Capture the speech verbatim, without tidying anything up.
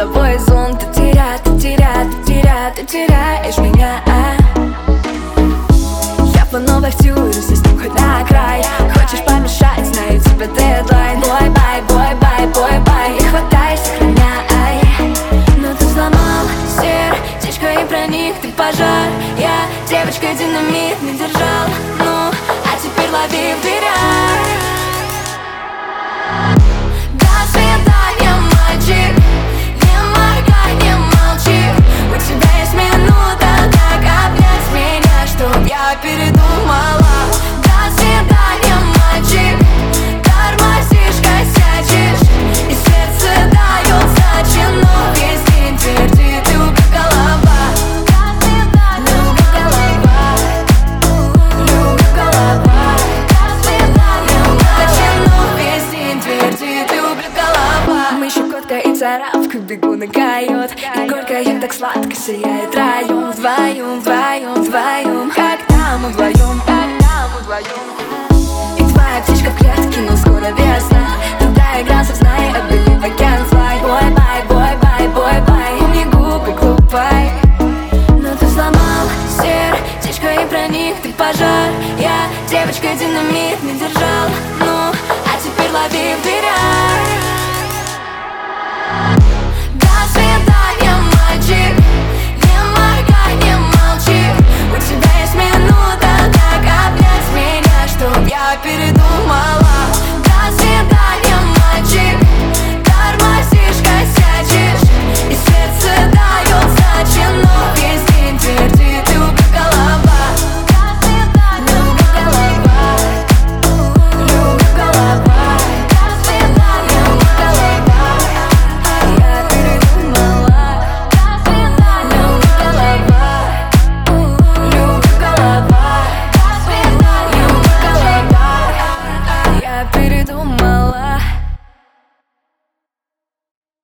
грозовой зон. Ты теря, ты теря, ты теря, ты теряешь меня. Я по новой втюрюсь, если хоть на край. Хочешь помешать, знаю тебе дедлайн. Бой-бай, бой-бай, бой-бай, не хватай, сохраняй. Но ты сломал сердечко и проник ты пожар. Я девочка динамит не держал, ну, а теперь лови в дверях. До свидания, мальчик, не моргай, не молчи. У тебя есть минута, так обнять меня, чтоб я передумала. До свидания, мальчик, тормозишь, косячишь, и сердце дает сдачи, но весь день твердит любя голова. Любя голова, любя голова. До свидания, мальчик, но весь день твердит любя голова. Мы щекотка и царапка, бегу на койот, и горько им так сладко сияет район. Вдвоем, вдвоем, вдвоем, когда мы вдвоем, когда мы вдвоем. И твоя птичка в клетке, но скоро весна. Тогда игра, знай, I believe I can fly. Boy, bye.